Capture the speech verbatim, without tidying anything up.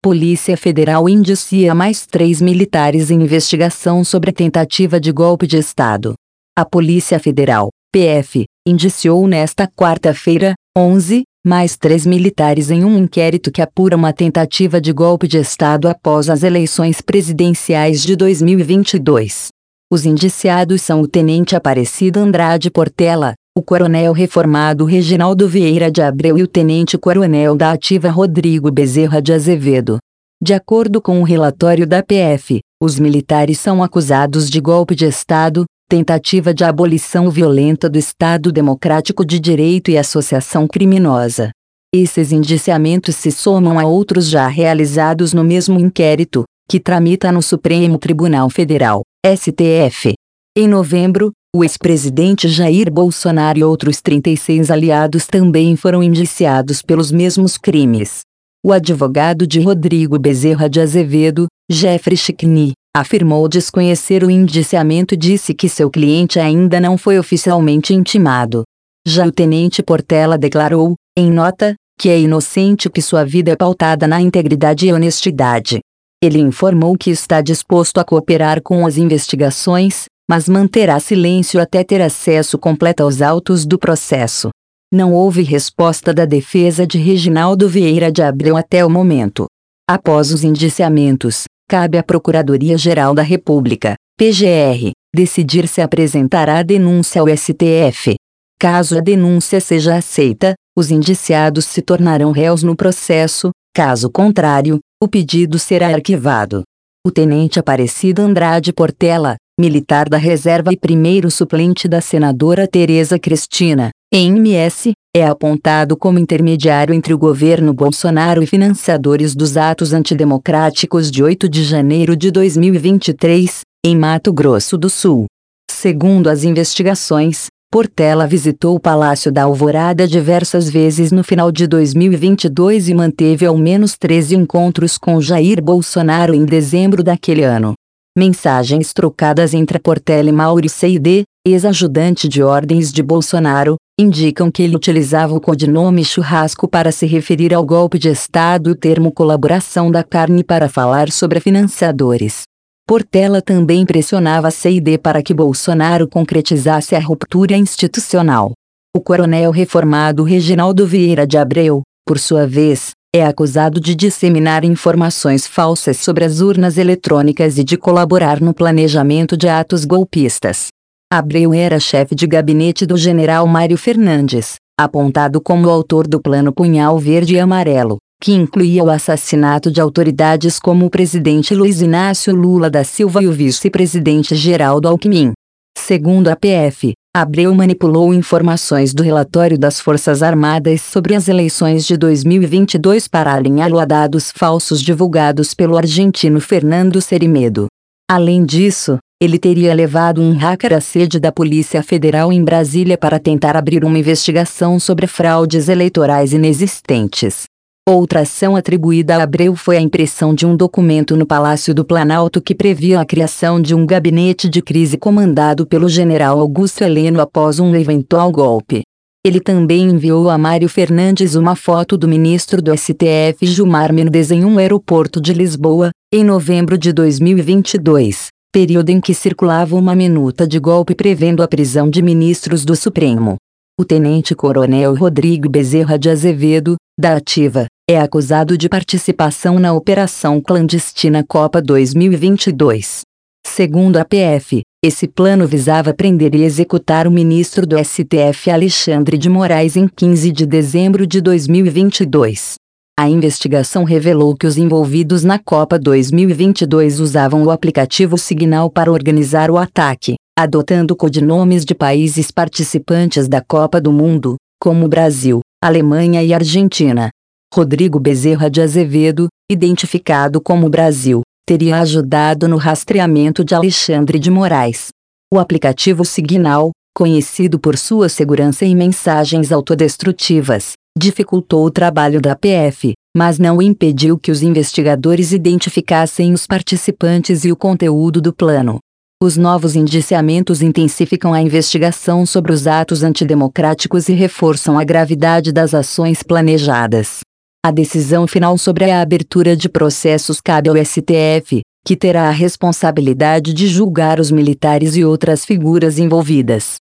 Polícia Federal indicia mais três militares em investigação sobre a tentativa de golpe de Estado. A Polícia Federal, P F, indiciou nesta quarta-feira, onze, mais três militares em um inquérito que apura uma tentativa de golpe de Estado após as eleições presidenciais de dois mil e vinte e dois. Os indiciados são o tenente Aparecido Andrade Portela, o coronel reformado Reginaldo Vieira de Abreu e o tenente-coronel da Ativa Rodrigo Bezerra de Azevedo. De acordo com o relatório da P F, os militares são acusados de golpe de Estado, tentativa de abolição violenta do Estado Democrático de Direito e associação criminosa. Esses indiciamentos se somam a outros já realizados no mesmo inquérito, que tramita no Supremo Tribunal Federal, S T F. Em novembro, o ex-presidente Jair Bolsonaro e outros trinta e seis aliados também foram indiciados pelos mesmos crimes. O advogado de Rodrigo Bezerra de Azevedo, Jeffrey Chickney, afirmou desconhecer o indiciamento e disse que seu cliente ainda não foi oficialmente intimado. Já o tenente Portela declarou, em nota, que é inocente e que sua vida é pautada na integridade e honestidade. Ele informou que está disposto a cooperar com as investigações, mas manterá silêncio até ter acesso completo aos autos do processo. Não houve resposta da defesa de Reginaldo Vieira de Abreu até o momento. Após os indiciamentos, cabe à Procuradoria-Geral da República, P G R, decidir se apresentará a denúncia ao S T F. Caso a denúncia seja aceita, os indiciados se tornarão réus no processo, caso contrário, o pedido será arquivado. O tenente Aparecido Andrade Portela, militar da reserva e primeiro suplente da senadora Tereza Cristina, M S, é apontado como intermediário entre o governo Bolsonaro e financiadores dos atos antidemocráticos de oito de janeiro de dois mil e vinte e três, em Mato Grosso do Sul. Segundo as investigações, Portela visitou o Palácio da Alvorada diversas vezes no final de dois mil e vinte e dois e manteve ao menos treze encontros com Jair Bolsonaro em dezembro daquele ano. Mensagens trocadas entre Portela e Mauro Cid, ex-ajudante de ordens de Bolsonaro, indicam que ele utilizava o codinome Churrasco para se referir ao golpe de Estado e o termo colaboração da carne para falar sobre financiadores. Portela também pressionava Cid para que Bolsonaro concretizasse a ruptura institucional. O coronel reformado Reginaldo Vieira de Abreu, por sua vez, é acusado de disseminar informações falsas sobre as urnas eletrônicas e de colaborar no planejamento de atos golpistas. Abreu era chefe de gabinete do general Mário Fernandes, apontado como o autor do Plano Punhal Verde e Amarelo, que incluía o assassinato de autoridades como o presidente Luiz Inácio Lula da Silva e o vice-presidente Geraldo Alckmin. Segundo a P F, Abreu manipulou informações do relatório das Forças Armadas sobre as eleições de dois mil e vinte e dois para alinhá-lo a dados falsos divulgados pelo argentino Fernando Serimedo. Além disso, ele teria levado um hacker à sede da Polícia Federal em Brasília para tentar abrir uma investigação sobre fraudes eleitorais inexistentes. Outra ação atribuída a Abreu foi a impressão de um documento no Palácio do Planalto que previa a criação de um gabinete de crise comandado pelo general Augusto Heleno após um eventual golpe. Ele também enviou a Mário Fernandes uma foto do ministro do S T F Gilmar Mendes em um aeroporto de Lisboa, em novembro de dois mil e vinte e dois, período em que circulava uma minuta de golpe prevendo a prisão de ministros do Supremo. O tenente-coronel Rodrigo Bezerra de Azevedo, da Ativa, é acusado de participação na Operação Clandestina Copa dois mil e vinte e dois. Segundo a P F, esse plano visava prender e executar o ministro do S T F Alexandre de Moraes em quinze de dezembro de dois mil e vinte e dois. A investigação revelou que os envolvidos na Copa dois mil e vinte e dois usavam o aplicativo Signal para organizar o ataque, adotando codinomes de países participantes da Copa do Mundo, como Brasil, Alemanha e Argentina. Rodrigo Bezerra de Azevedo, identificado como Brasil, teria ajudado no rastreamento de Alexandre de Moraes. O aplicativo Signal, conhecido por sua segurança em mensagens autodestrutivas, dificultou o trabalho da P F, mas não impediu que os investigadores identificassem os participantes e o conteúdo do plano. Os novos indiciamentos intensificam a investigação sobre os atos antidemocráticos e reforçam a gravidade das ações planejadas. A decisão final sobre a abertura de processos cabe ao S T F, que terá a responsabilidade de julgar os militares e outras figuras envolvidas.